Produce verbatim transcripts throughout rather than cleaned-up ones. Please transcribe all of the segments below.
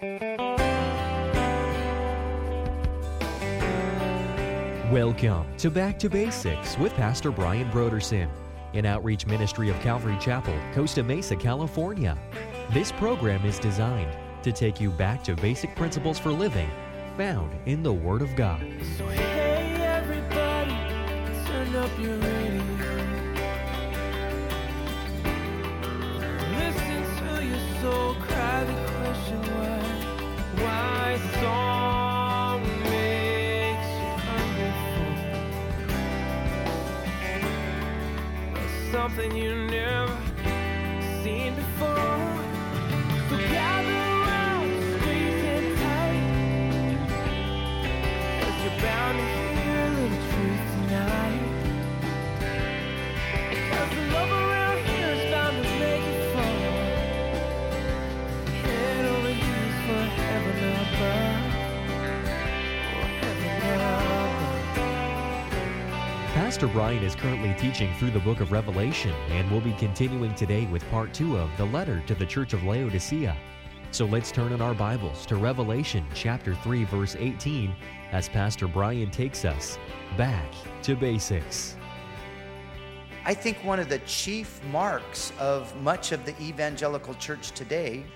Welcome to Back to Basics with Pastor Brian Broderson, an outreach ministry of Calvary Chapel, Costa Mesa, California. This program is designed to take you back to basic principles for living found in the Word of God. So hey everybody, turn up your radio. Listen to your soul cry the question why. Why song makes you hungry for something you never seen before. So gather around, squeeze it tight, 'cause you're bound to hear a little truth tonight. 'Cause the love around here is bound to make you fall. Head over heels for heaven above. Oh, heaven above. Pastor Brian is currently teaching through the book of Revelation and will be continuing today with part two of the letter to the Church of Laodicea. So let's turn in our Bibles to Revelation chapter three, verse eighteen, as Pastor Brian takes us back to basics. I think one of the chief marks of much of the evangelical church today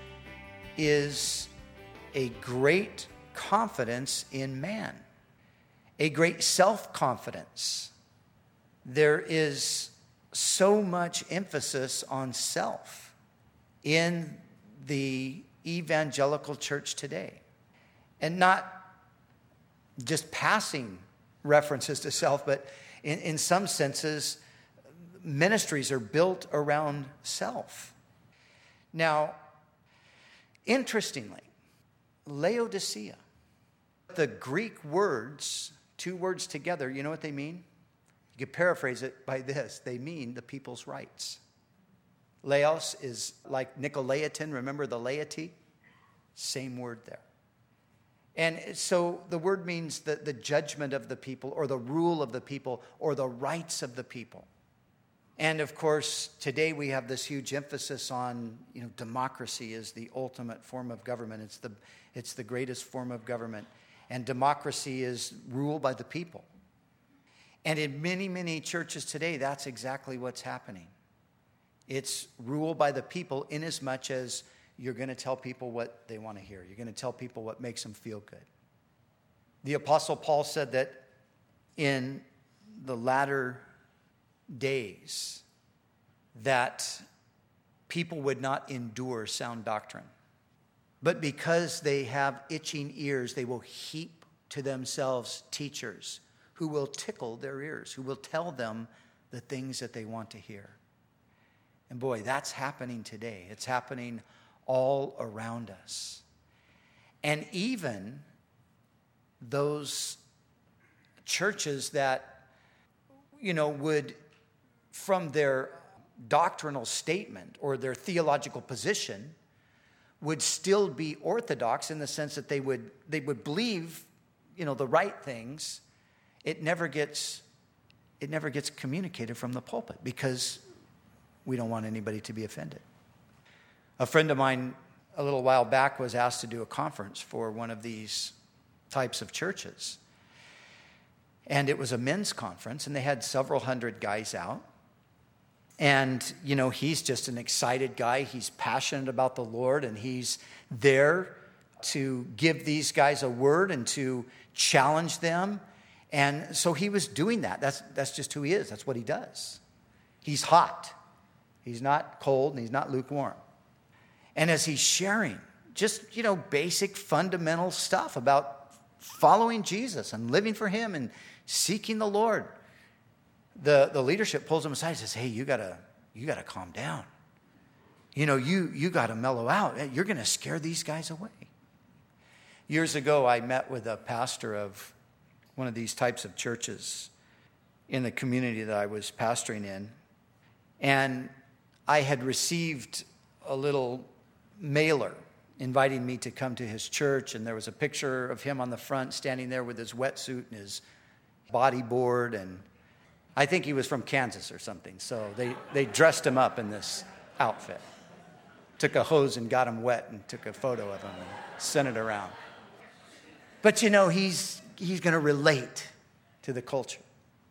is a great confidence in man, a great self-confidence. There is so much emphasis on self in the evangelical church today, and not just passing references to self, but in, in some senses, ministries are built around self. Now, interestingly, Laodicea, the Greek words, two words together, you know what they mean? You could paraphrase it by this: they mean the people's rights. Laos is like Nicolaitan, remember the laity? Same word there. And so the word means the, the judgment of the people, or the rule of the people, or the rights of the people. And of course, today we have this huge emphasis on, you know, democracy is the ultimate form of government. It's the, it's the greatest form of government. And democracy is ruled by the people. And in many, many churches today, that's exactly what's happening. It's ruled by the people, inasmuch as you're going to tell people what they want to hear. You're going to tell people what makes them feel good. The Apostle Paul said that in the latter days, that people would not endure sound doctrine. But because they have itching ears, they will heap to themselves teachers who will tickle their ears, who will tell them the things that they want to hear. And boy, that's happening today. It's happening all around us. And even those churches that, you know, would, from their doctrinal statement or their theological position, would still be orthodox in the sense that they would they would believe, you know, the right things. It never gets it never gets communicated from the pulpit because we don't want anybody to be offended. A friend of mine a little while back was asked to do a conference for one of these types of churches. And it was a men's conference, and they had several hundred guys out. And, you know, he's just an excited guy. He's passionate about the Lord, and he's there to give these guys a word and to challenge them. And so he was doing that. That's, that's just who he is. That's what he does. He's hot. He's not cold, and he's not lukewarm. And as he's sharing just, you know, basic fundamental stuff about following Jesus and living for him and seeking the Lord, the, the leadership pulls him aside and says, hey, you gotta, you gotta calm down. You know, you, you gotta mellow out. You're gonna scare these guys away. Years ago, I met with a pastor of one of these types of churches in the community that I was pastoring in. And I had received a little mailer inviting me to come to his church, and there was a picture of him on the front standing there with his wetsuit and his bodyboard, and I think he was from Kansas or something, so they, they dressed him up in this outfit. took a hose and got him wet and took a photo of him and sent it around. But you know, he's he's going to relate to the culture.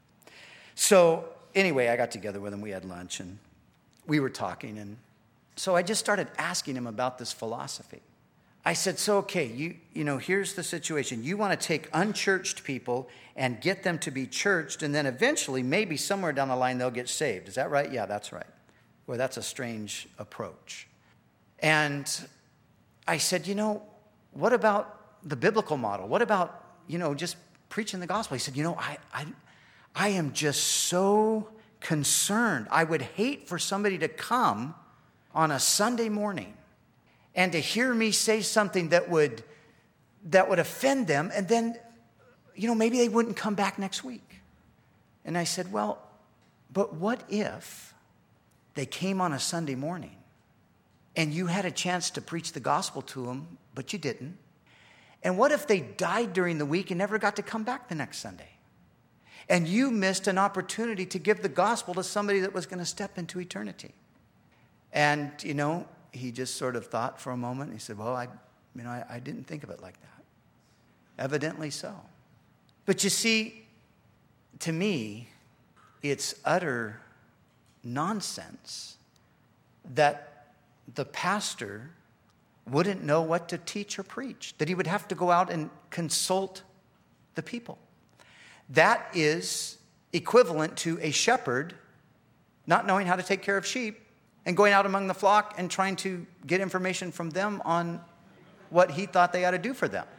So anyway, I got together with him. We had lunch and we were talking. And so I just started asking him about this philosophy. I said, so, okay, you, you know, here's the situation. You want to take unchurched people and get them to be churched, and then eventually, maybe somewhere down the line, they'll get saved. Is that right? Yeah, that's right. Well, that's a strange approach. And I said, you know, what about the biblical model? What about, you know, just preaching the gospel? He said, you know, I, I, I am just so concerned. I would hate for somebody to come on a Sunday morning and to hear me say something that would that would offend them, and then, you know, maybe they wouldn't come back next week. And I said, well, but what if they came on a Sunday morning and you had a chance to preach the gospel to them, but you didn't? And what if they died during the week and never got to come back the next Sunday? And you missed an opportunity to give the gospel to somebody that was going to step into eternity. And, you know, he just sort of thought for a moment. He said, well, I, you know, I, I didn't think of it like that. Evidently so. But you see, to me, it's utter nonsense that the pastor wouldn't know what to teach or preach, that he would have to go out and consult the people. That is equivalent to a shepherd not knowing how to take care of sheep and going out among the flock and trying to get information from them on what he thought they ought to do for them.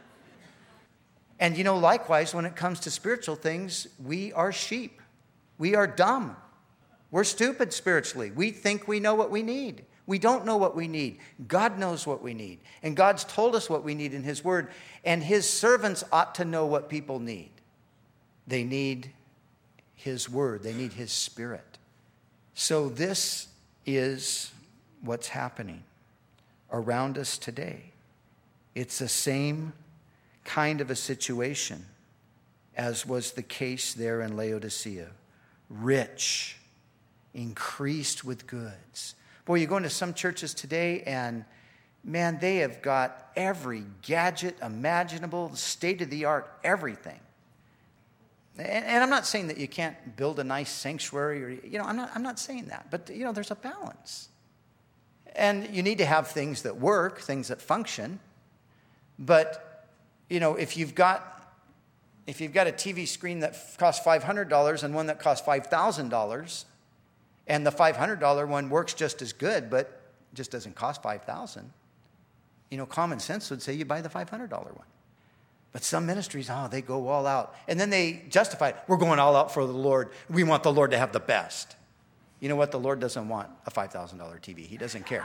And you know, likewise, when it comes to spiritual things, we are sheep. We are dumb. We're stupid spiritually. We think we know what we need. We don't know what we need. God knows what we need. And God's told us what we need in his word. And his servants ought to know what people need. They need his word. They need his spirit. So this is what's happening around us today. It's the same kind of a situation as was the case there in Laodicea. Rich, increased with goods. Boy, you go into some churches today and, man, they have got every gadget imaginable, state-of-the-art, everything. And, and I'm not saying that you can't build a nice sanctuary, or, you know, I'm not, I'm not saying that. But, you know, there's a balance. And you need to have things that work, things that function. But, you know, if you've got, if you've got a T V screen that costs five hundred dollars and one that costs five thousand dollars, and the five hundred dollars one works just as good, but just doesn't cost five thousand dollars, you know, common sense would say you buy the five hundred dollars one. But some ministries, oh, they go all out. And then they justify it. We're going all out for the Lord. We want the Lord to have the best. You know what? The Lord doesn't want a five thousand dollars T V. He doesn't care.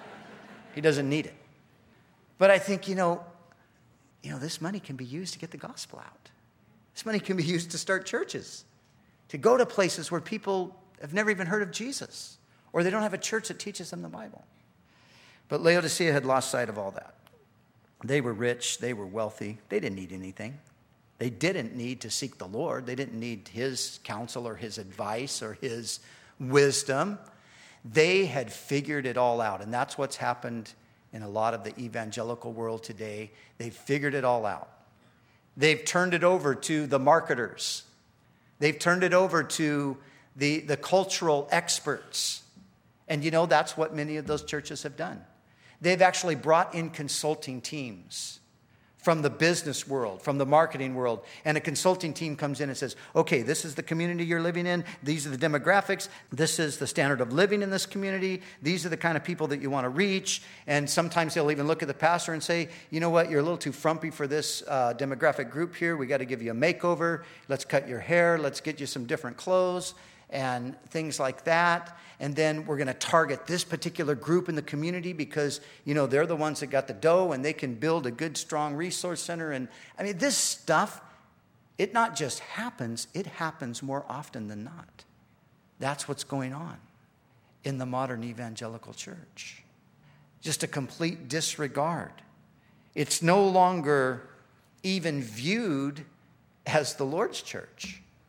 He doesn't need it. But I think, you know, you know, this money can be used to get the gospel out. This money can be used to start churches, to go to places where people have never even heard of Jesus, or they don't have a church that teaches them the Bible. But Laodicea had lost sight of all that. They were rich. They were wealthy. They didn't need anything. They didn't need to seek the Lord. They didn't need his counsel or his advice or his wisdom. They had figured it all out. And that's what's happened in a lot of the evangelical world today. They've figured it all out. They've turned it over to the marketers. They've turned it over to the, the cultural experts. And you know, that's what many of those churches have done. They've actually brought in consulting teams from the business world, from the marketing world. And a consulting team comes in and says, okay, this is the community you're living in. These are the demographics. This is the standard of living in this community. These are the kind of people that you want to reach. And sometimes they'll even look at the pastor and say, you know what, you're a little too frumpy for this uh, demographic group here. We got to give you a makeover. Let's cut your hair. Let's get you some different clothes and things like that. And then we're going to target this particular group in the community because, you know, they're the ones that got the dough and they can build a good, strong resource center. And I mean, this stuff, it not just happens, it happens more often than not. That's what's going on in the modern evangelical church. Just a complete disregard. It's no longer even viewed as the Lord's church.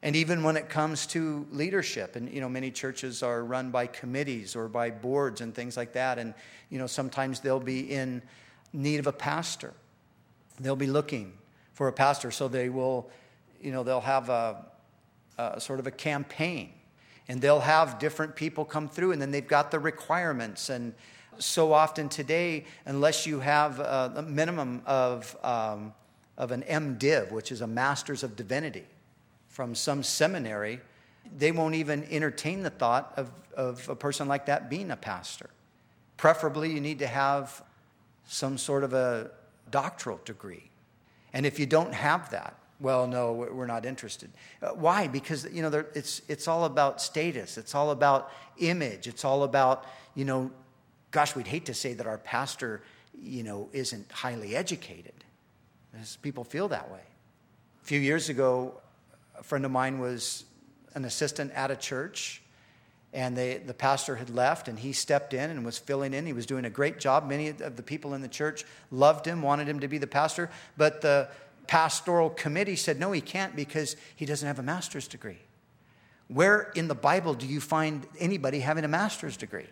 And even when it comes to leadership, and, you know, many churches are run by committees or by boards and things like that. And, you know, sometimes they'll be in need of a pastor. They'll be looking for a pastor. So they will, you know, they'll have a, a sort of a campaign. And they'll have different people come through. And then they've got the requirements. And so often today, unless you have a, a minimum of, um, of an MDiv, which is a Master's of Divinity, from some seminary, they won't even entertain the thought of, of a person like that being a pastor. Preferably, you need to have some sort of a doctoral degree. And if you don't have that, well, no, we're not interested. Uh, why? Because, you know, it's it's all about status. It's all about image. It's all about, you know, gosh, we'd hate to say that our pastor, you know, isn't highly educated. Because people feel that way. A few years ago, a friend of mine was an assistant at a church, and they, the pastor had left, and he stepped in and was filling in. He was doing a great job. Many of the people in the church loved him, wanted him to be the pastor, but the pastoral committee said, no, he can't because he doesn't have a master's degree. Where in the Bible do you find anybody having a master's degree?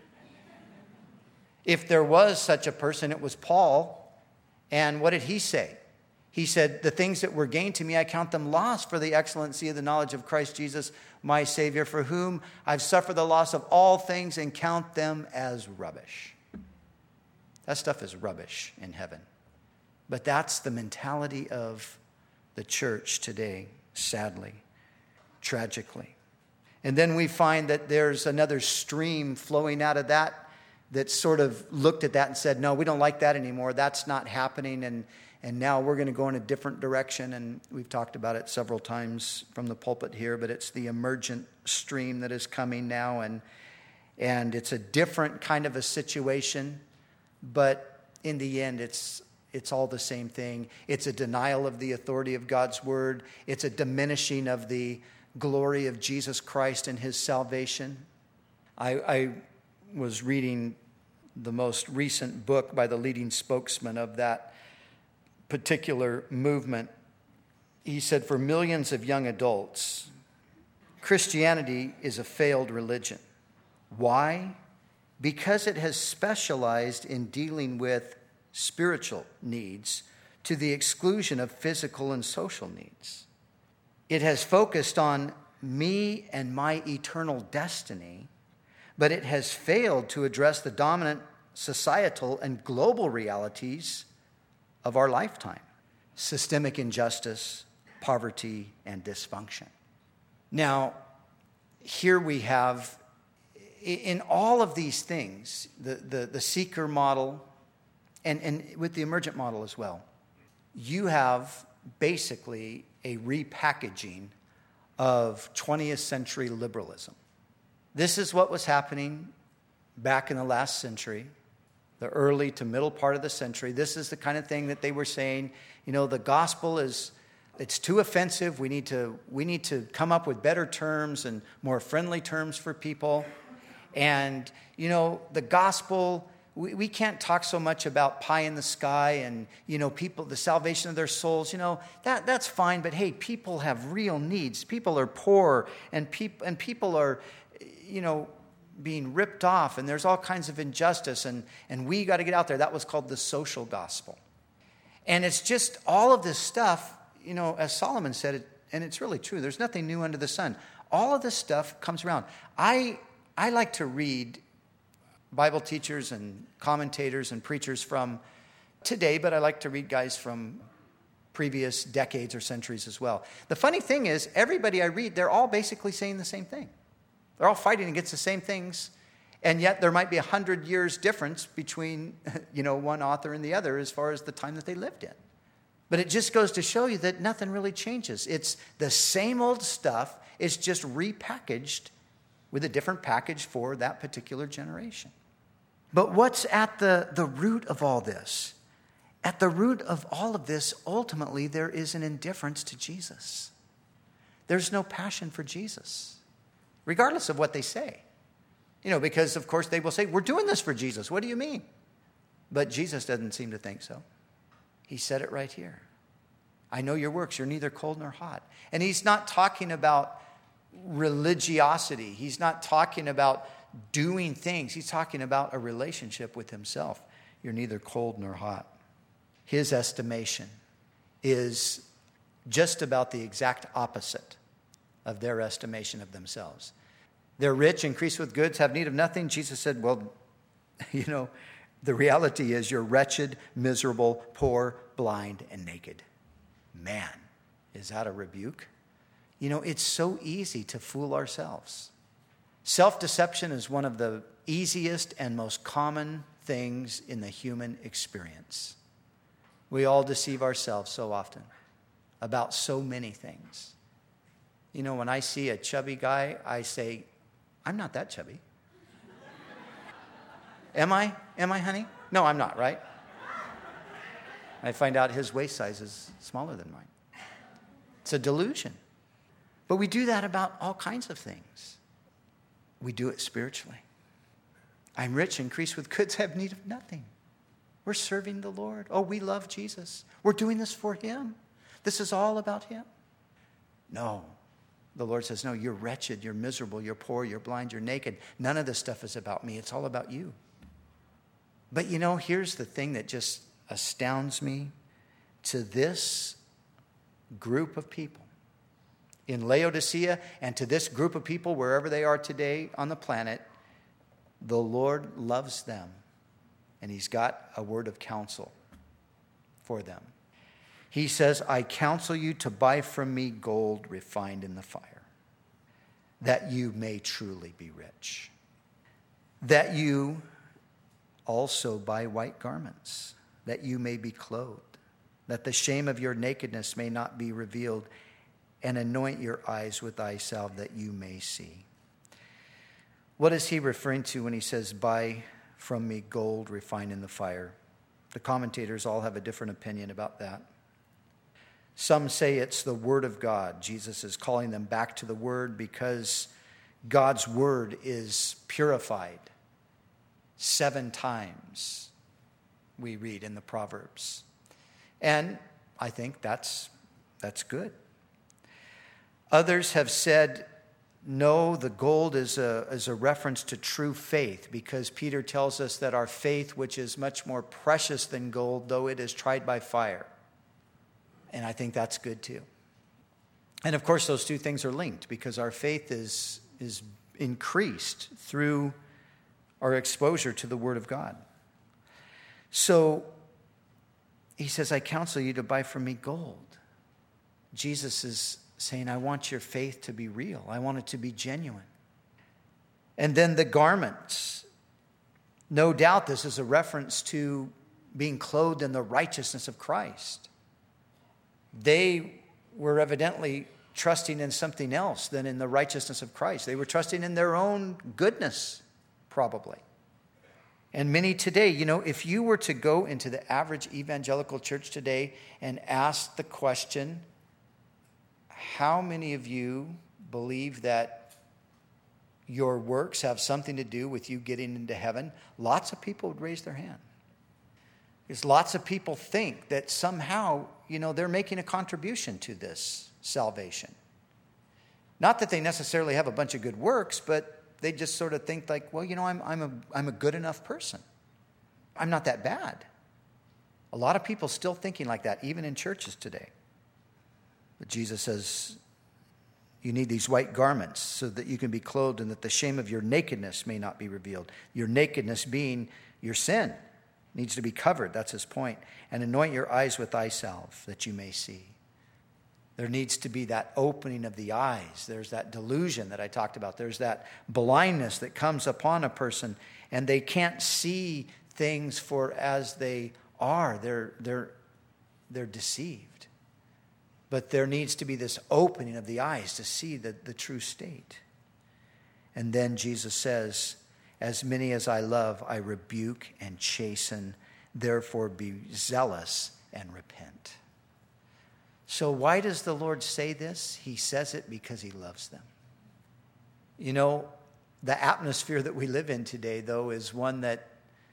If there was such a person, it was Paul. And what did he say? He said, the things that were gained to me, I count them loss for the excellency of the knowledge of Christ Jesus, my Savior, for whom I've suffered the loss of all things and count them as rubbish. That stuff is rubbish in heaven. But that's the mentality of the church today, sadly, tragically. And then we find that there's another stream flowing out of that that sort of looked at that and said, no, we don't like that anymore. That's not happening. And And now we're going to go in a different direction, and we've talked about it several times from the pulpit here, but it's the emergent stream that is coming now, and and it's a different kind of a situation, but in the end, it's it's all the same thing. It's a denial of the authority of God's word. It's a diminishing of the glory of Jesus Christ and his salvation. I, I was reading the most recent book by the leading spokesman of that particular movement. He said, for millions of young adults, Christianity is a failed religion. Why? Because it has specialized in dealing with spiritual needs to the exclusion of physical and social needs. It has focused on me and my eternal destiny, but it has failed to address the dominant societal and global realities of our lifetime: systemic injustice, poverty, and dysfunction. Now, here we have, in all of these things, the, the, the seeker model, and, and with the emergent model as well, you have basically a repackaging of twentieth century liberalism. This is what was happening back in the last century, the early to middle part of the century. This is the kind of thing that they were saying, you know, the gospel is, it's too offensive. We need to, we need to come up with better terms and more friendly terms for people. And, you know, the gospel, we, we can't talk so much about pie in the sky and, you know, people, the salvation of their souls. You know, that that's fine. But hey, people have real needs. People are poor, and people and people are, you know, being ripped off, and there's all kinds of injustice, and, and we got to get out there. That was called the social gospel. And it's just all of this stuff, you know, as Solomon said, it, and it's really true, there's nothing new under the sun. All of this stuff comes around. I I like to read Bible teachers and commentators and preachers from today, but I like to read guys from previous decades or centuries as well. The funny thing is, everybody I read, they're all basically saying the same thing. They're all fighting against the same things, and yet there might be a hundred years difference between, you know, one author and the other as far as the time that they lived in. But it just goes to show you that nothing really changes. It's the same old stuff. It's just repackaged with a different package for that particular generation. But what's at the, the root of all this? At the root of all of this, ultimately, there is an indifference to Jesus. There's no passion for Jesus, regardless of what they say. You know, because, of course, they will say, we're doing this for Jesus. What do you mean? But Jesus doesn't seem to think so. He said it right here. I know your works. You're neither cold nor hot. And he's not talking about religiosity. He's not talking about doing things. He's talking about a relationship with himself. You're neither cold nor hot. His estimation is just about the exact opposite of their estimation of themselves. They're rich, increased with goods, have need of nothing. Jesus said, well, you know, the reality is you're wretched, miserable, poor, blind, and naked. Man, is that a rebuke? You know, it's so easy to fool ourselves. Self-deception is one of the easiest and most common things in the human experience. We all deceive ourselves so often about so many things. You know, when I see a chubby guy, I say, I'm not that chubby. Am I? Am I, honey? No, I'm not, right? I find out his waist size is smaller than mine. It's a delusion. But we do that about all kinds of things. We do it spiritually. I'm rich, increased with goods, have need of nothing. We're serving the Lord. Oh, we love Jesus. We're doing this for him. This is all about him. No. The Lord says, no, you're wretched, you're miserable, you're poor, you're blind, you're naked. None of this stuff is about me. It's all about you. But you know, here's the thing that just astounds me. To this group of people in Laodicea and to this group of people wherever they are today on the planet, the Lord loves them. And he's got a word of counsel for them. He says, I counsel you to buy from me gold refined in the fire, that you may truly be rich. That you also buy white garments, that you may be clothed, that the shame of your nakedness may not be revealed, and anoint your eyes with eye salve that you may see. What is he referring to when he says, buy from me gold refined in the fire? The commentators all have a different opinion about that. Some say it's the Word of God. Jesus is calling them back to the Word because God's Word is purified seven times, we read in the Proverbs. And I think that's, that's good. Others have said, no, the gold is a, is a reference to true faith, because Peter tells us that our faith, which is much more precious than gold, though it is tried by fire. And I think that's good too. And of course, those two things are linked, because our faith is, is increased through our exposure to the Word of God. So he says, I counsel you to buy from me gold. Jesus is saying, I want your faith to be real. I want it to be genuine. And then the garments. No doubt this is a reference to being clothed in the righteousness of Christ. They were evidently trusting in something else than in the righteousness of Christ. They were trusting in their own goodness, probably. And many today, you know, if you were to go into the average evangelical church today and ask the question, how many of you believe that your works have something to do with you getting into heaven? Lots of people would raise their hand. Because lots of people think that somehow, you know, they're making a contribution to this salvation. Not that they necessarily have a bunch of good works, but they just sort of think like, well, you know, I'm, I'm, a, I'm a good enough person. I'm not that bad. A lot of people still thinking like that, even in churches today. But Jesus says, you need these white garments so that you can be clothed and that the shame of your nakedness may not be revealed. Your nakedness being your sin needs to be covered. That's his point. And anoint your eyes with eye salve that you may see. There needs to be that opening of the eyes. There's that delusion that I talked about. There's that blindness that comes upon a person, and they can't see things for as they are. They're, they're, they're deceived. But there needs to be this opening of the eyes to see the, the true state. And then Jesus says, as many as I love, I rebuke and chasten. Therefore be zealous and repent. So why does the Lord say this? He says it because he loves them. You know, the atmosphere that we live in today, though, is one that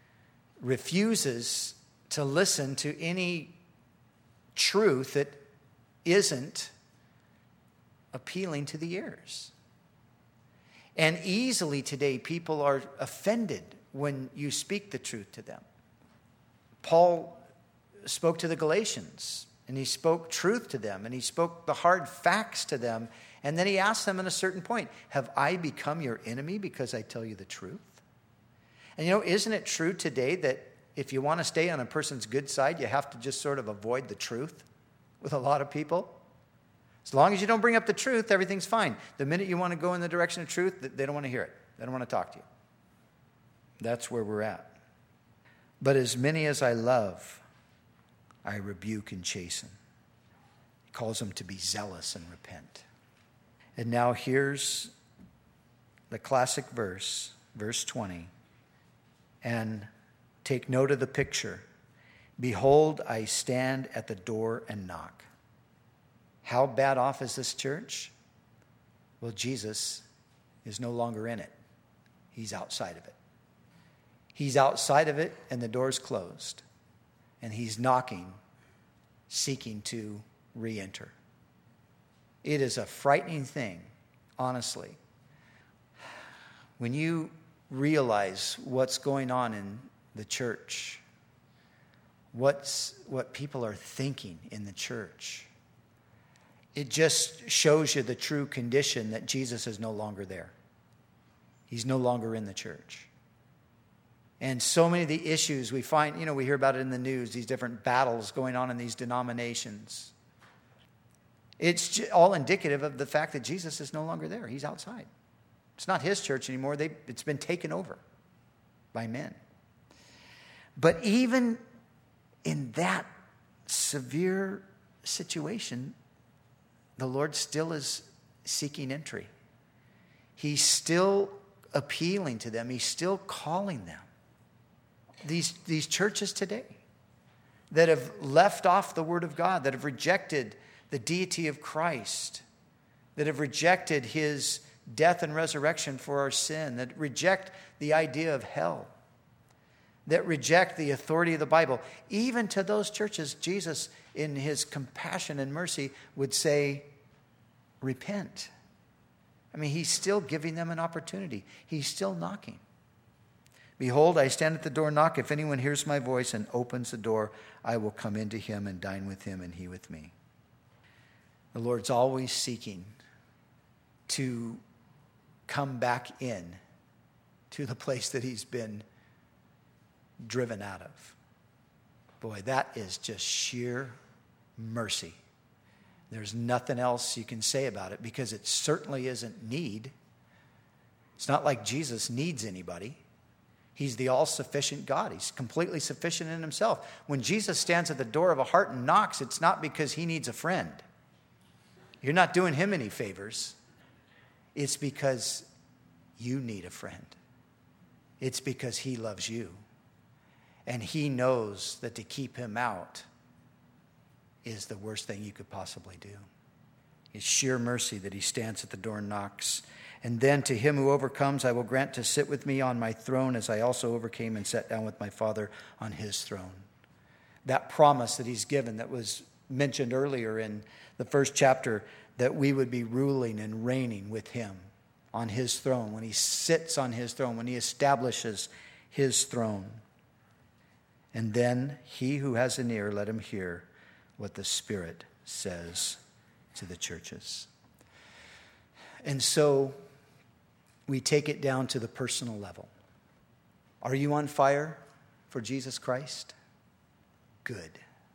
refuses to listen to any truth that isn't appealing to the ears. And easily today, people are offended when you speak the truth to them. Paul spoke to the Galatians, and he spoke truth to them, and he spoke the hard facts to them, and then he asked them at a certain point, have I become your enemy because I tell you the truth? And you know, isn't it true today that if you want to stay on a person's good side, you have to just sort of avoid the truth with a lot of people? As long as you don't bring up the truth, everything's fine. The minute you want to go in the direction of truth, they don't want to hear it. They don't want to talk to you. That's where we're at. But as many as I love, I rebuke and chasten. He calls them to be zealous and repent. And now here's the classic verse, verse twenty. And take note of the picture. Behold, I stand at the door and knock. How bad off is this church? Well, Jesus is no longer in it. He's outside of it. He's outside of it, and the door's closed. And he's knocking, seeking to re-enter. It is a frightening thing, honestly, when you realize what's going on in the church, what's what people are thinking in the church. It just shows you the true condition that Jesus is no longer there. He's no longer in the church. And so many of the issues we find, you know, we hear about it in the news, these different battles going on in these denominations. It's all indicative of the fact that Jesus is no longer there. He's outside. It's not his church anymore. They, it's been taken over by men. But even in that severe situation, the Lord still is seeking entry. He's still appealing to them. He's still calling them. These, these churches today that have left off the Word of God, that have rejected the deity of Christ, that have rejected his death and resurrection for our sin, that reject the idea of hell, that reject the authority of the Bible. Even to those churches, Jesus, in his compassion and mercy, would say, repent. I mean, he's still giving them an opportunity. He's still knocking. Behold, I stand at the door and knock. If anyone hears my voice and opens the door, I will come into him and dine with him and he with me. The Lord's always seeking to come back in to the place that he's been driven out of. Boy, that is just sheer mercy. There's nothing else you can say about it because it certainly isn't need. It's not like Jesus needs anybody. He's the all-sufficient God. He's completely sufficient in himself. When Jesus stands at the door of a heart and knocks, it's not because he needs a friend. You're not doing him any favors. It's because you need a friend. It's because he loves you. And he knows that to keep him out is the worst thing you could possibly do. It's sheer mercy that he stands at the door and knocks. And then to him who overcomes, I will grant to sit with me on my throne as I also overcame and sat down with my Father on his throne. That promise that he's given that was mentioned earlier in the first chapter, that we would be ruling and reigning with him on his throne, when he sits on his throne, when he establishes his throne. And then he who has an ear, let him hear what the Spirit says to the churches. And so we take it down to the personal level. Are you on fire for Jesus Christ? Good.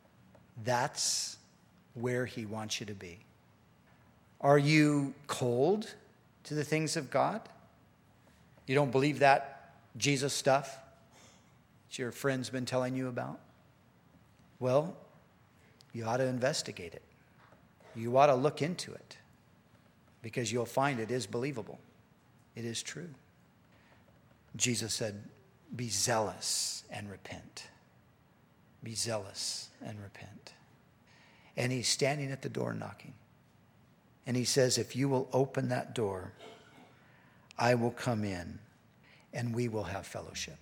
That's where he wants you to be. Are you cold to the things of God? You don't believe that Jesus stuff that your friend's been telling you about? Well, you ought to investigate it. You ought to look into it, because you'll find it is believable. It is true. Jesus said, be zealous and repent. Be zealous and repent. And he's standing at the door knocking. And he says, if you will open that door, I will come in and we will have fellowship.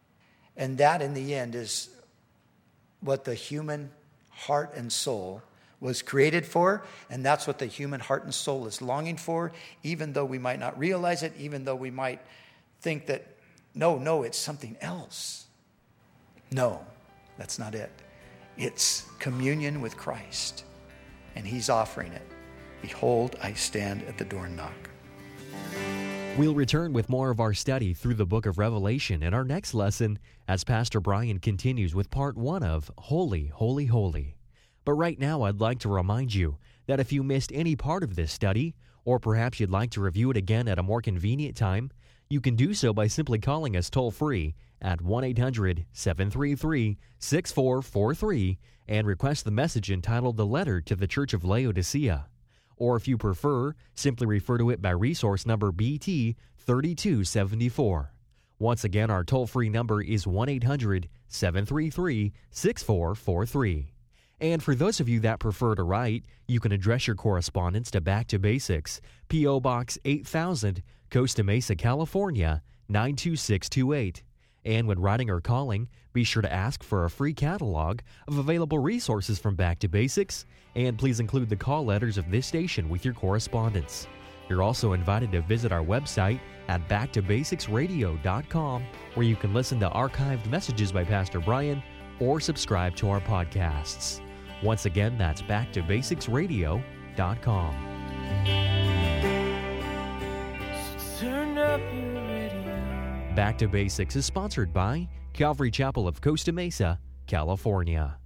And that in the end is what the human heart and soul was created for, and that's what the human heart and soul is longing for, even though we might not realize it, even though we might think that, no, no, it's something else. No, that's not it. It's communion with Christ, and he's offering it. Behold, I stand at the door and knock. We'll return with more of our study through the book of Revelation in our next lesson as Pastor Brian continues with part one of Holy, Holy, Holy. But right now, I'd like to remind you that if you missed any part of this study, or perhaps you'd like to review it again at a more convenient time, you can do so by simply calling us toll-free at one eight hundred, seven three three, six four four three and request the message entitled The Letter to the Church of Laodicea. Or if you prefer, simply refer to it by resource number B T thirty-two seventy-four. Once again, our toll-free number is one eight hundred, seven three three, six four four three. And for those of you that prefer to write, you can address your correspondence to Back to Basics, P O. Box eight thousand, Costa Mesa, California, nine two six two eight. And when writing or calling, be sure to ask for a free catalog of available resources from Back to Basics, and please include the call letters of this station with your correspondence. You're also invited to visit our website at back to basics radio dot com, where you can listen to archived messages by Pastor Brian or subscribe to our podcasts. Once again, that's back to basics radio dot com. Turn up your radio. Back to Basics is sponsored by Calvary Chapel of Costa Mesa, California.